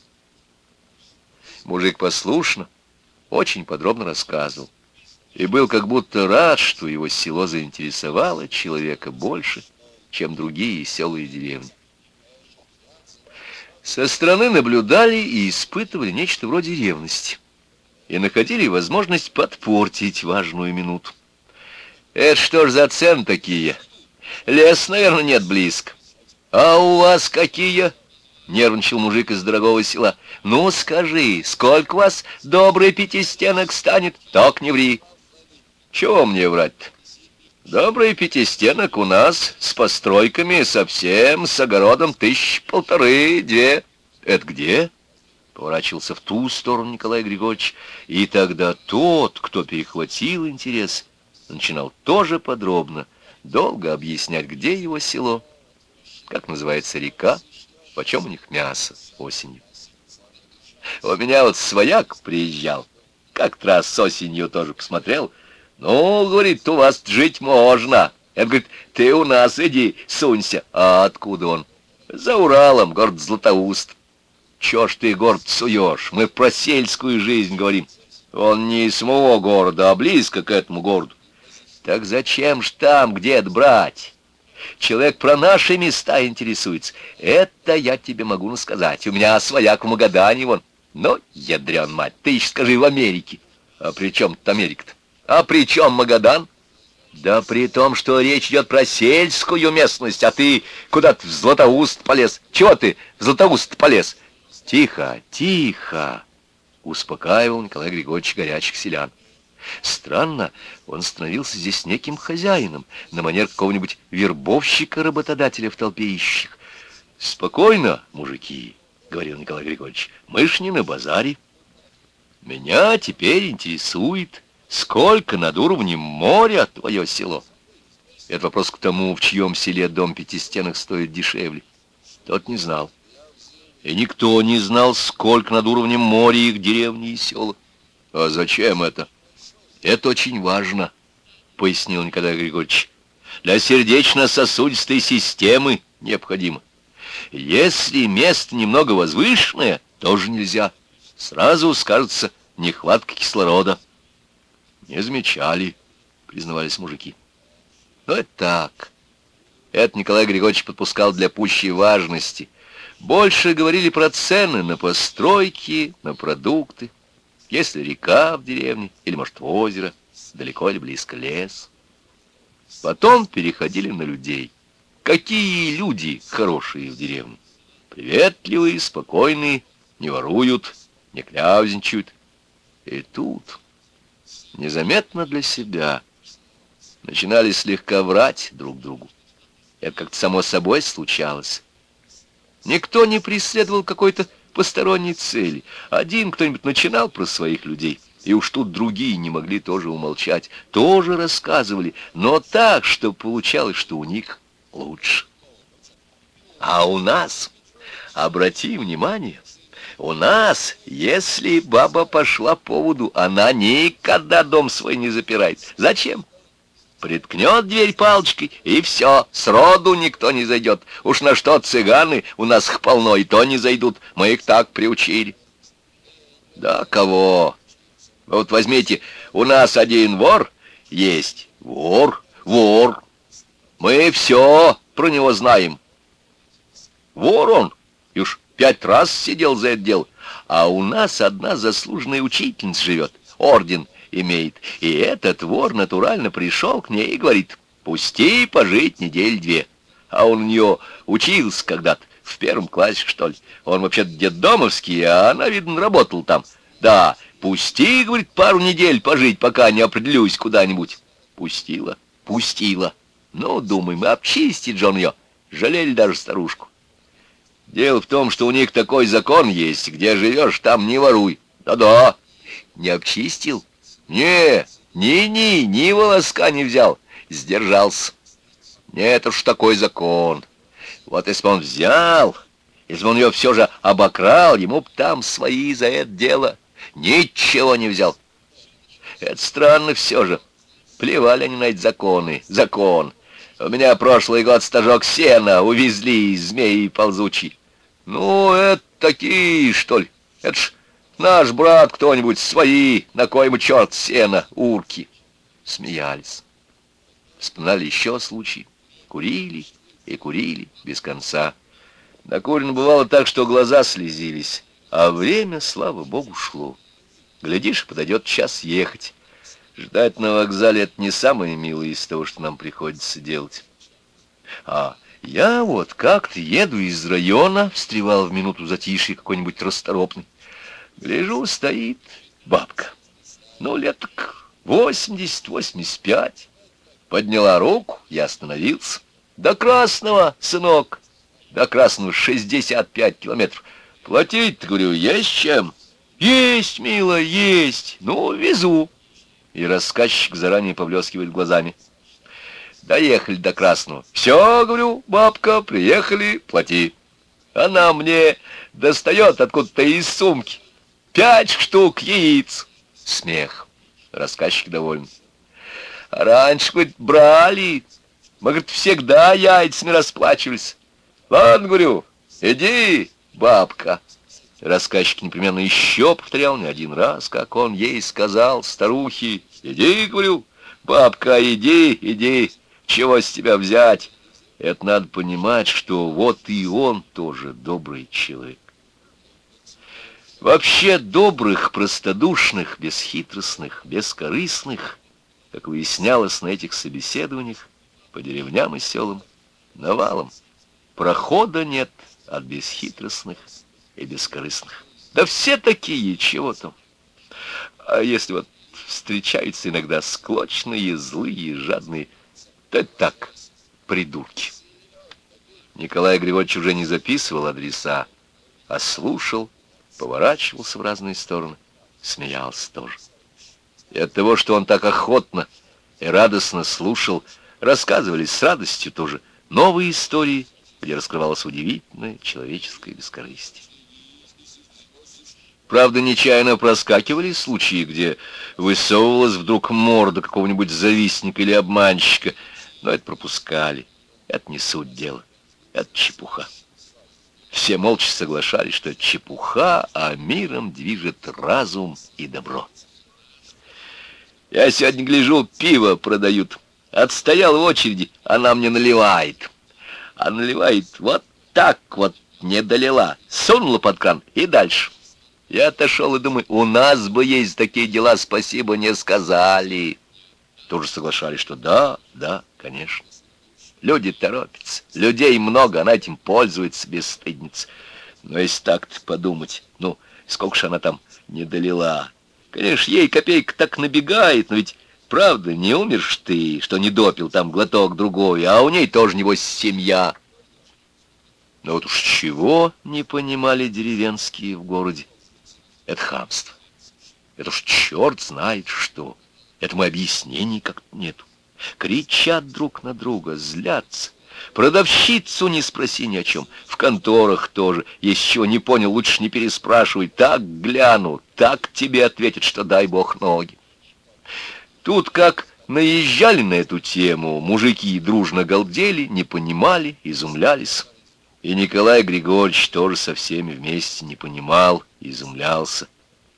Мужик послушно, очень подробно рассказывал. И был как будто рад, что его село заинтересовало человека больше, чем другие села и деревни. Со стороны наблюдали и испытывали нечто вроде ревности. И находили возможность подпортить важную минуту. Это что ж за цены такие? Лес, наверное, нет близко. А у вас какие? Нервничал мужик из дорогого села. Ну, скажи, сколько у вас добрый пятистенок станет? Так не ври. Чего мне врать-то? Добрый пятистенок у нас с постройками совсем, с огородом 1500-2. Это где? Поворачивался в ту сторону Николай Григорьевич. И тогда тот, кто перехватил интерес, начинал тоже подробно, долго объяснять, где его село, как называется река, почем у них мясо осенью. У меня вот свояк приезжал, как-то раз осенью тоже посмотрел. Ну, говорит, у вас жить можно. Это, говорит, ты у нас иди, сунься. А откуда он? За Уралом, город Златоуст. Чё ж ты город суешь? Мы про сельскую жизнь говорим. Он не из самого города, а близко к этому городу. Так зачем ж там где-то брать? Человек про наши места интересуется. Это я тебе могу сказать. У меня свояк в Магадане вон. Ну, ядрён мать, ты еще скажи в Америке. А при чем тут Америка-то? А при чем Магадан? Да при том, что речь идет про сельскую местность, а ты куда-то в Златоуст полез. Чего ты в Златоуст полез? Тихо, тихо, успокаивал Николай Григорьевич горячих селян. Странно, он становился здесь неким хозяином, на манер какого-нибудь вербовщика-работодателя в толпе ищущих. «Спокойно, мужики», — говорил Николай Григорьевич, — «мы ж не на базаре. Меня теперь интересует, сколько над уровнем моря твое село». Это вопрос к тому, в чьем селе дом пятистенок стоит дешевле. Тот не знал. И никто не знал, сколько над уровнем моря их деревни и села. А зачем это? Это очень важно, пояснил Николай Григорьевич. Для сердечно-сосудистой системы необходимо. Если место немного возвышенное, тоже нельзя. Сразу скажется нехватка кислорода. Не замечали, признавались мужики. Но это так. Это Николай Григорьевич подпускал для пущей важности. Больше говорили про цены на постройки, на продукты. Если река в деревне, или, может, озеро, далеко или близко лес. Потом переходили на людей. Какие люди хорошие в деревне? Приветливые, спокойные, не воруют, не кляузничают. И тут, незаметно для себя, начинали слегка врать друг другу. Это как-то само собой случалось. Никто не преследовал какой-то посторонней цели. Один кто-нибудь начинал про своих людей, и уж тут другие не могли тоже умолчать, тоже рассказывали, но так, что получалось, что у них лучше. А у нас, обрати внимание, у нас, если баба пошла по поводу, она никогда дом свой не запирает. Зачем? Приткнет дверь палочкой, и все, сроду никто не зайдет. Уж на что цыганы, у нас их полно, и то не зайдут. Мы их так приучили. Да кого? Вот возьмите, у нас один вор есть. Вор. Мы все про него знаем. Вор он, и уж 5 раз сидел за это дело. А у нас одна заслуженная учительница живет, орден имеет. И этот вор натурально пришел к ней и говорит: пусти пожить 2 недели. А он у нее учился когда-то, в 1 классе, что ли. Он вообще-то детдомовский, а она, видно, работала там. Да, пусти, говорит, пару недель пожить, пока не определюсь куда-нибудь. Пустила, пустила. Ну, думаем, обчистит же он ее. Жалели даже старушку. Дело в том, что у них такой закон есть: где живешь, там не воруй. Да-да. Не обчистил? Не, ни волоска не взял. Сдержался. Нет уж, такой закон. Вот если бы он взял, если бы он ее все же обокрал, ему б там свои за это дело. Ничего не взял. Это странно все же. Плевали они на эти законы. Закон. У меня прошлый год стажок сена увезли из змеи ползучий. Ну, это такие, что ли? Это ж наш брат кто-нибудь, свои, на коему черт сена, урки. Смеялись. Вспоминали еще случаи. Курили и курили без конца. Накурено бывало так, что глаза слезились, а время, слава богу, шло. Глядишь, подойдет час ехать. Ждать на вокзале — это не самое милое из того, что нам приходится делать. А я вот как-то еду из района, встревал в минуту затишья какой-нибудь расторопный. Гляжу, стоит бабка. Ну, лет так 80-85. Подняла руку, я остановился. До Красного, сынок, до Красного 65 километров. Платить-то, говорю, есть чем? Есть, милая, есть. Ну, везу. И рассказчик заранее поблескивает глазами. Доехали до Красного. Все, говорю, бабка, приехали, плати. Она мне достает откуда-то из сумки 5 штук яиц. Смех. Рассказчик доволен. А раньше, говорит, брали. Мы, говорит, всегда яйцами расплачивались. Ладно, говорю, иди, бабка. Рассказчик непременно еще повторял не один раз, как он ей сказал, старухе: иди, говорю, бабка, иди, иди, чего с тебя взять? Это надо понимать, что вот и он тоже добрый человек. Вообще добрых, простодушных, бесхитростных, бескорыстных, как выяснялось на этих собеседованиях, по деревням и селам, навалом. Прохода нет от бесхитростных и бескорыстных. Да все такие, чего там. А если вот встречаются иногда склочные, злые, жадные, то это так, придурки. Николай Григорьевич уже не записывал адреса, а слушал, поворачивался в разные стороны, смеялся тоже. И от того, что он так охотно и радостно слушал, рассказывались с радостью тоже новые истории, где раскрывалось удивительное человеческое бескорыстие. Правда, нечаянно проскакивали случаи, где высовывалась вдруг морда какого-нибудь завистника или обманщика, но это пропускали. Это не суть дела. Это чепуха. Все молча соглашались, что это чепуха, а миром движет разум и добро. Я сегодня гляжу, пиво продают. Отстоял в очереди, она мне наливает. А наливает вот так вот, не долила. Сунула под кран и дальше. Я отошел и думаю, у нас бы есть такие дела, спасибо не сказали. Тоже соглашались, что да, конечно. Люди торопятся, людей много, она этим пользуется, бесстыдница. Но если так-то подумать, ну, сколько ж она там не долила. Конечно, ей копейка так набегает, но ведь правда, не умершь ты, что не допил там глоток другой, а у ней тоже, небось, семья. Но вот уж чего не понимали деревенские в городе. Это хамство. Это уж черт знает что. Этому объяснений как-то нету. Кричат друг на друга, злятся. Продавщицу не спроси ни о чем. В конторах тоже. Если чего не понял, лучше не переспрашивай. Так гляну, так тебе ответят, что дай бог ноги. Тут как наезжали на эту тему, мужики дружно галдели, не понимали, изумлялись. И Николай Григорьевич тоже со всеми вместе не понимал, изумлялся.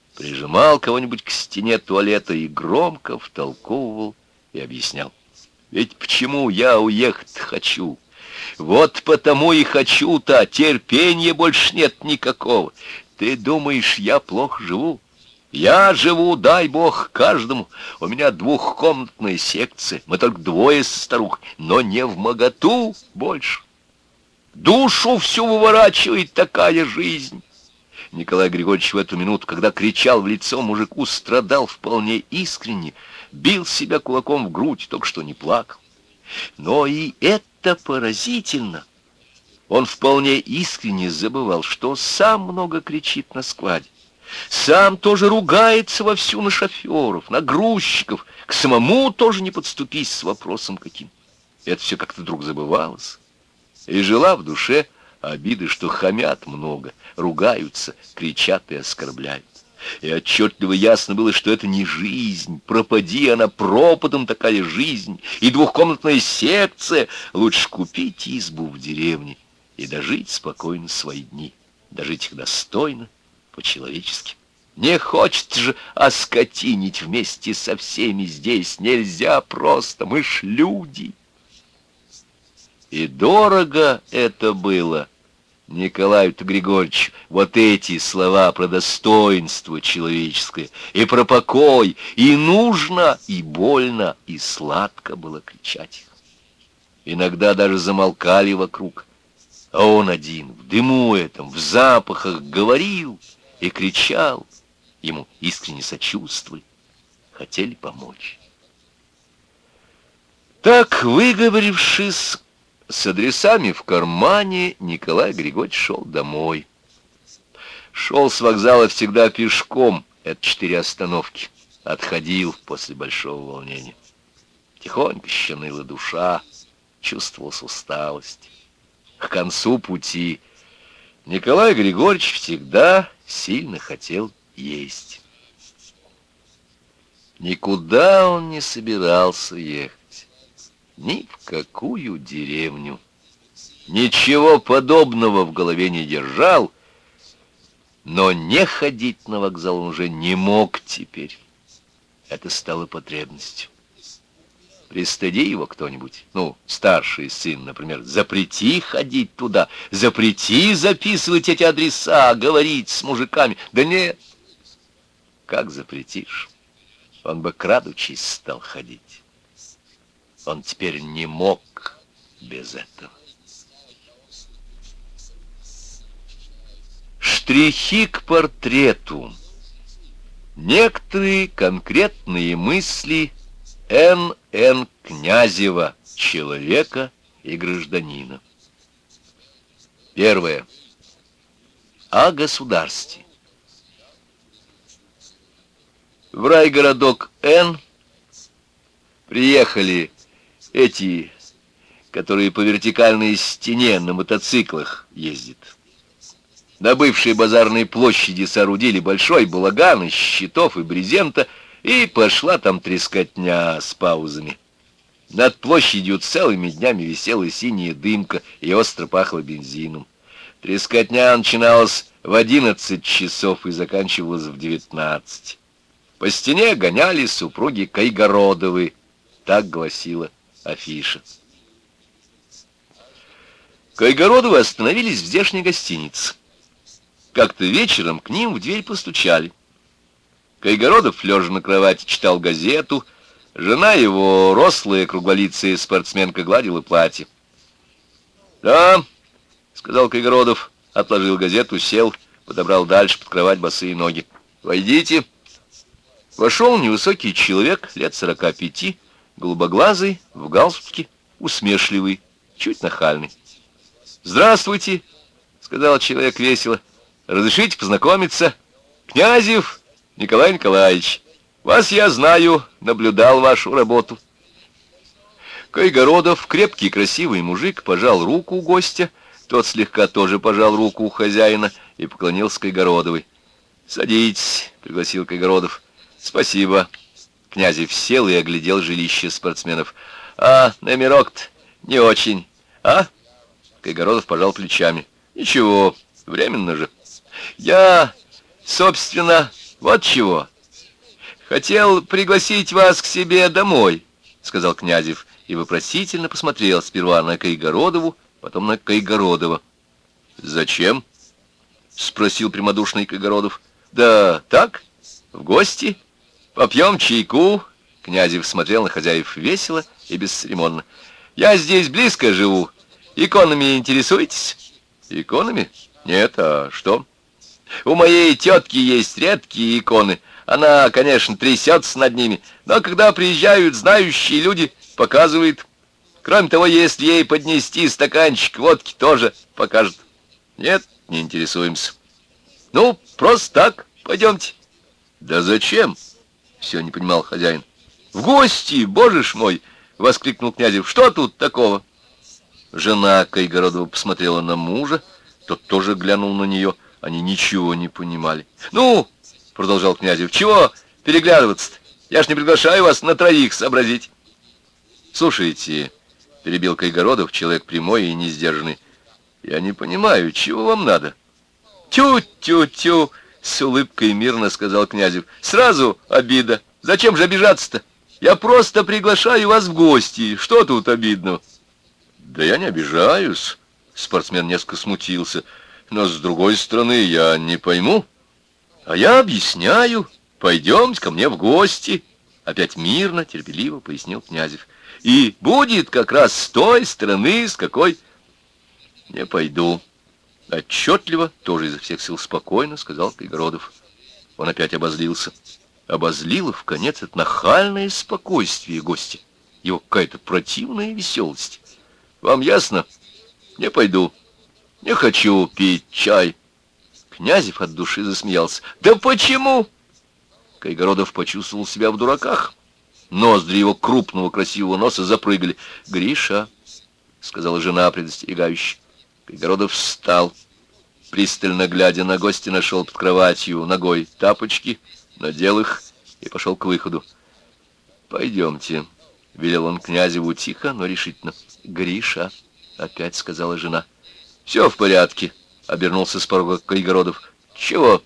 Прижимал кого-нибудь к стене туалета и громко втолковывал и объяснял. Ведь почему я уехать хочу? Вот потому и хочу-то, терпения больше нет никакого. Ты думаешь, я плохо живу? Я живу, дай бог, каждому. У меня двухкомнатная секция, мы только двое старух, но не вмоготу больше. Душу всю выворачивает такая жизнь. Николай Григорьевич в эту минуту, когда кричал в лицо мужику, страдал вполне искренне, бил себя кулаком в грудь, только что не плакал. Но и это поразительно. Он вполне искренне забывал, что сам много кричит на складе. Сам тоже ругается вовсю на шоферов, на грузчиков. К самому тоже не подступись с вопросом каким. Это все как-то вдруг забывалось. И жила в душе обиды, что хамят много, ругаются, кричат и оскорбляют. И отчетливо ясно было, что это не жизнь, пропади она пропадом такая жизнь, и двухкомнатная секция. Лучше купить избу в деревне и дожить спокойно свои дни, дожить их достойно, по-человечески. Не хочется же оскотинить вместе со всеми здесь, нельзя просто, мы ж люди. И дорого это было Николаю-то Григорьевичу, вот эти слова про достоинство человеческое, и про покой, и нужно, и больно, и сладко было кричать их. Иногда даже замолкали вокруг, а он один, в дыму этом, в запахах говорил и кричал, ему искренне сочувствовали, хотели помочь. Так, выговорившись, с адресами в кармане, Николай Григорьевич шел домой. Шел с вокзала всегда пешком, это 4 остановки. Отходил после большого волнения. Тихонько еще ныла душа, чувствовалась усталость. К концу пути Николай Григорьевич всегда сильно хотел есть. Никуда он не собирался ехать. Ни в какую деревню. Ничего подобного в голове не держал, но не ходить на вокзал он уже не мог теперь. Это стало потребностью. Пристыди его кто-нибудь, старший сын, например, запрети ходить туда, запрети записывать эти адреса, говорить с мужиками. Да нет, как запретишь? Он бы, крадучись, стал ходить. Он теперь не мог без этого. Штрихи к портрету. Некоторые конкретные мысли Н.Н. Князева, человека и гражданина. Первое. О государстве. В райгородок Н. приехали эти, которые по вертикальной стене на мотоциклах ездят. На бывшей базарной площади соорудили большой балаган из щитов и брезента, и пошла там трескотня с паузами. Над площадью целыми днями висела синяя дымка и остро пахло бензином. Трескотня начиналась в 11 часов и заканчивалась в 19. По стене гоняли супруги Кайгородовы, так гласила афиша. Кайгородовы остановились в здешней гостинице. Как-то вечером к ним в дверь постучали. Кайгородов, лежа на кровати, читал газету. Жена его, рослая, круглолицая спортсменка, гладила платье. «Да», — сказал Кайгородов, отложил газету, сел, подобрал дальше под кровать босые ноги. «Войдите». Вошел невысокий человек, лет 45, голубоглазый, в галстуке, усмешливый, чуть нахальный. «Здравствуйте», — сказал человек весело. «Разрешите познакомиться? Князев Николай Николаевич. Вас я знаю, наблюдал вашу работу». Кайгородов, крепкий красивый мужик, пожал руку гостя. Тот слегка тоже пожал руку у хозяина и поклонился Кайгородовой. «Садитесь», — пригласил Кайгородов. «Спасибо». Князев сел и оглядел жилище спортсменов. «А номерок-то не очень, а?» Кайгородов пожал плечами. «Ничего, временно же. Я, собственно, вот чего. Хотел пригласить вас к себе домой», — сказал Князев и и вопросительно посмотрел сперва на Кайгородову, потом на Кайгородова. «Зачем?» — спросил прямодушный Кайгородов. «Да так, в гости. Попьем чайку». Князев смотрел на хозяев весело и бесцеремонно. «Я здесь близко живу. Иконами интересуетесь?» «Иконами? Нет, а что?» «У моей тетки есть редкие иконы. Она, конечно, трясется над ними, но когда приезжают знающие люди, показывает. Кроме того, если ей поднести стаканчик водки, тоже покажет». «Нет, не интересуемся». «Ну, просто так, пойдемте». «Да зачем?» — все не понимал хозяин. «В гости, боже ж мой!» — воскликнул Князев. «Что тут такого?» Жена Кайгородова посмотрела на мужа, тот тоже глянул на нее. Они ничего не понимали. «Ну, — продолжал Князев, — чего переглядываться-то? Я ж не приглашаю вас на троих сообразить». «Слушайте, — перебил Кайгородов, человек прямой и несдержанный, — я не понимаю, чего вам надо?» «Тю-тю-тю!» — с улыбкой мирно сказал Князев. «Сразу обида. Зачем же обижаться-то? Я просто приглашаю вас в гости. Что тут обидного?» «Да я не обижаюсь», — спортсмен несколько смутился. «Но, с другой стороны, я не пойму. А я объясняю. Пойдемте ко мне в гости». Опять мирно, терпеливо пояснил Князев. «И будет как раз с той стороны, с какой...» «Не пойду». Отчетливо, тоже изо всех сил спокойно, сказал Кайгородов. Он опять обозлился. Обозлило в конец это нахальное спокойствие гостя, его какая-то противная веселость. «Вам ясно? Не пойду. Не хочу пить чай». Князев от души засмеялся. «Да почему?» Кайгородов почувствовал себя в дураках. Ноздри его крупного красивого носа запрыгали. «Гриша», — сказала жена предостерегающе. Кайгородов встал, пристально глядя на гостя, нашел под кроватью ногой тапочки, надел их и пошел к выходу. «Пойдемте», — велел он Князеву тихо, но решительно. «Гриша», — опять сказала жена. «Все в порядке», — обернулся с порога Кайгородов. «Чего?»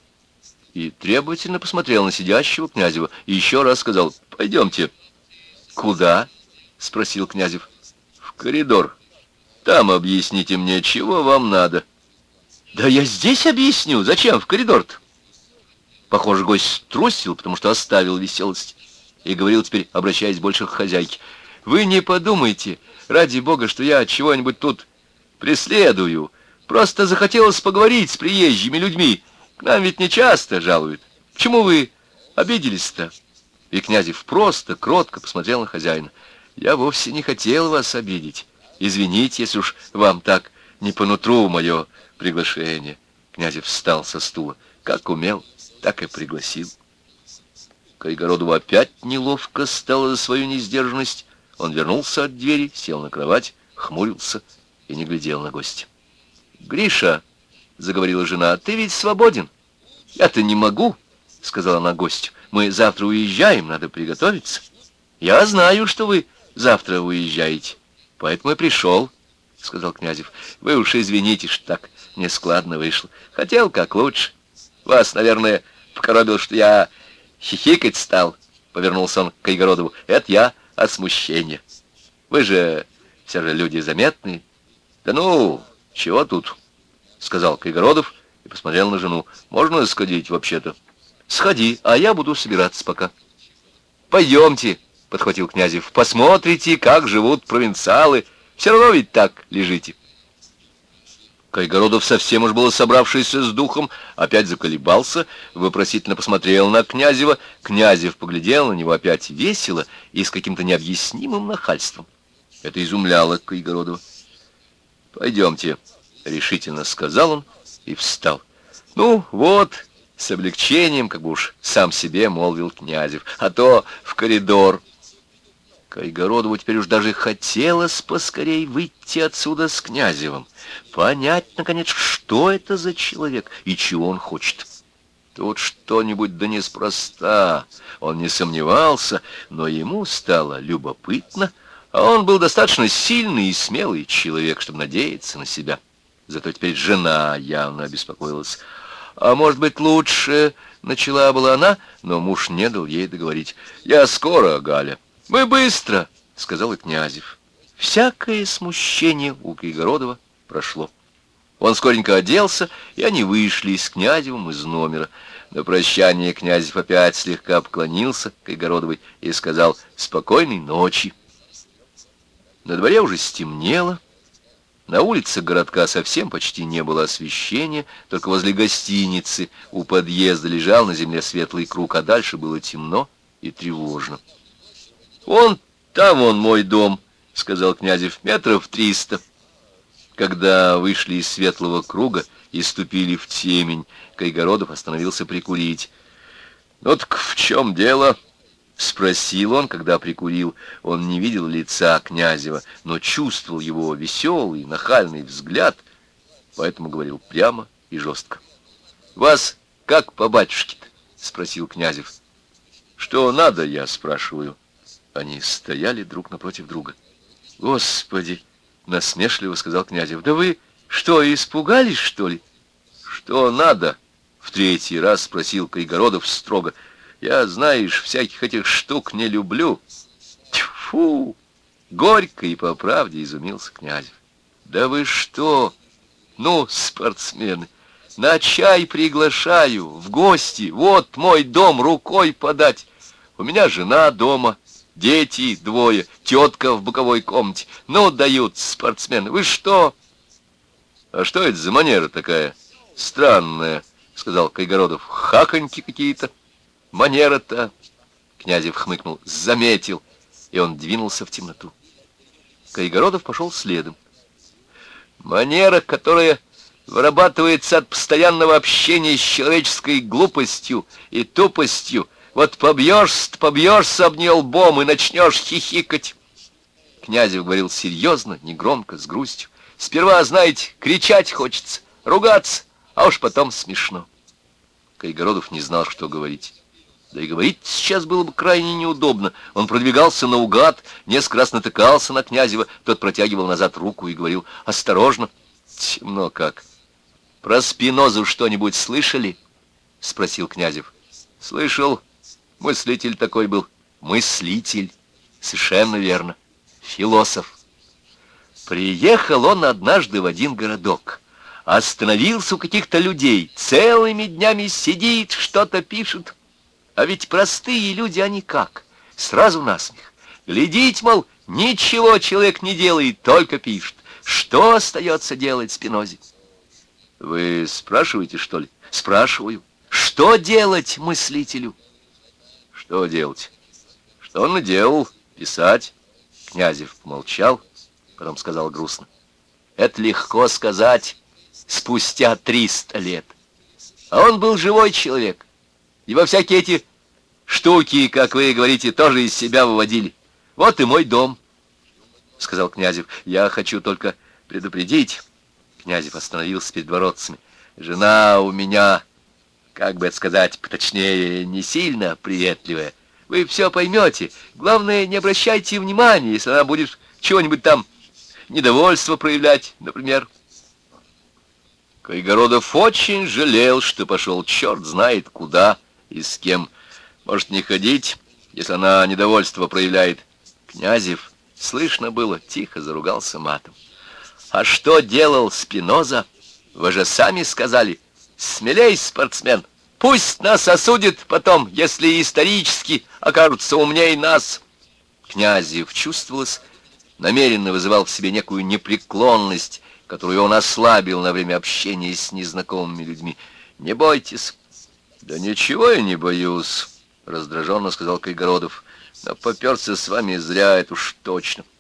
И требовательно посмотрел на сидящего Князева и еще раз сказал: «Пойдемте». «Куда?» — спросил Князев. «В коридор. Там объясните мне, чего вам надо». «Да я здесь объясню. Зачем в коридор-то?» Похоже, гость струсил, потому что оставил веселость, и говорил теперь, обращаясь больше к хозяйке: «Вы не подумайте, ради бога, что я чего-нибудь тут преследую. Просто захотелось поговорить с приезжими людьми. К нам ведь не часто жалуют. Почему вы обиделись-то?» И Князев просто, кротко посмотрел на хозяина. «Я вовсе не хотел вас обидеть. Извините, если уж вам так не по нутру мое приглашение». Князев встал со стула. Как умел, так и пригласил. Кайгородову опять неловко стало за свою несдержанность. Он вернулся от двери, сел на кровать, хмурился и не глядел на гостя. «Гриша», — заговорила жена, — «ты ведь свободен?» «Я-то не могу», — сказала она гостю. «Мы завтра уезжаем, надо приготовиться». «Я знаю, что вы завтра уезжаете, поэтому и пришел», — сказал Князев. «Вы уж извините, что так нескладно вышло. Хотел как лучше. Вас, наверное, покоробил, что я хихикать стал», — повернулся он к Кайгородову. «Это я от смущения. Вы же все же люди заметные». «Да ну, чего тут?» — сказал Кайгородов и посмотрел на жену. «Можно сходить вообще-то?» «Сходи, а я буду собираться пока». «Пойдемте», — подхватил Князев, — «посмотрите, как живут провинциалы. Все равно ведь так лежите». Кайгородов, совсем уж было собравшийся с духом, опять заколебался, вопросительно посмотрел на Князева. Князев поглядел на него опять весело и с каким-то необъяснимым нахальством. Это изумляло Кайгородова. «Пойдемте», — решительно сказал он и встал. «Ну вот», — с облегчением, как бы уж сам себе молвил Князев, — «а то в коридор». Кайгородову теперь уж даже хотелось поскорей выйти отсюда с Князевым, понять, наконец, что это за человек и чего он хочет. Тут что-нибудь да неспроста, он не сомневался, но ему стало любопытно, а он был достаточно сильный и смелый человек, чтобы надеяться на себя. Зато теперь жена явно обеспокоилась. «А может быть, лучше...» — начала была она, но муж не дал ей договорить. «Я скоро, Галя». «Мы быстро», — сказал и Князев. Всякое смущение у Кайгородова прошло. Он скоренько оделся, и они вышли с Князевым из номера. На прощание Князев опять слегка поклонился Кайгородовой и сказал «Спокойной ночи». На дворе уже стемнело. На улице городка совсем почти не было освещения, только возле гостиницы у подъезда лежал на земле светлый круг, а дальше было темно и тревожно. «Вон там мой дом», — сказал Князев, — «метров 300». Когда вышли из светлого круга и ступили в темень, Кайгородов остановился прикурить. «Ну так в чем дело?» — спросил он, когда прикурил. Он не видел лица Князева, но чувствовал его веселый, нахальный взгляд, поэтому говорил прямо и жестко. «Вас как по батюшке-то?» — спросил Князев. «Что надо, я спрашиваю?» Они стояли друг напротив друга. «Господи!» — насмешливо сказал Князев. «Да вы что, испугались, что ли?» «Что надо?» — в третий раз спросил Кайгородов строго. «Я, знаешь, всяких этих штук не люблю». «Тьфу!» — горько и по правде изумился Князев. «Да вы что? Ну, спортсмены, на чай приглашаю, в гости, вот мой дом, рукой подать. У меня жена дома, дети 2, тетка в боковой комнате. Ну, дают спортсмены. Вы что?» «А что это за манера такая странная?» — сказал Кайгородов. «Хахоньки какие-то». «Манера-то», — Князев хмыкнул, — «заметил». И он двинулся в темноту. Кайгородов пошел следом. «Манера, которая вырабатывается от постоянного общения с человеческой глупостью и тупостью. Вот побьешься об нее лбом и начнешь хихикать». Князев говорил серьезно, негромко, с грустью. «Сперва, знаете, кричать хочется, ругаться, а уж потом смешно». Кайгородов не знал, что говорить. Да и говорить сейчас было бы крайне неудобно. Он продвигался наугад, несколько раз натыкался на Князева, тот протягивал назад руку и говорил «Осторожно». «Темно как». «Про Спинозу что-нибудь слышали?» — спросил Князев. «Слышал. Мыслитель такой был». «Мыслитель. Совершенно верно. Философ. Приехал он однажды в один городок. Остановился у каких-то людей. Целыми днями сидит, что-то пишет. А ведь простые люди, они как? Сразу насмех. Глядеть, мол, ничего человек не делает, только пишет. Что остается делать Спинозе?» «Вы спрашиваете, что ли?» «Спрашиваю. Что делать мыслителю?» «Что делать? Что он и делал? Писать». Князев помолчал, потом сказал грустно. «Это легко сказать спустя 300 лет. А он был живой человек. И во всякие эти штуки, как вы говорите, тоже из себя выводили. Вот и мой дом», — сказал Князев. «Я хочу только предупредить». Князев остановился перед воротцами. «Жена у меня, как бы это сказать, поточнее, не сильно приветливая. Вы все поймете. Главное, не обращайте внимания, если она будет чего-нибудь там недовольство проявлять, например». Кайгородов очень жалел, что пошел черт знает куда и с кем. Может, не ходить, если она недовольство проявляет. Князев, слышно было, тихо заругался матом. «А что делал Спиноза? Вы же сами сказали. Смелей, спортсмен. Пусть нас осудит потом, если исторически окажутся умней нас». Князев, чувствовалось, намеренно вызывал в себе некую непреклонность, которую он ослабил на время общения с незнакомыми людьми. «Не бойтесь». «Да ничего я не боюсь», — раздраженно сказал Кайгородов. «Но попёрся с вами зря, это уж точно».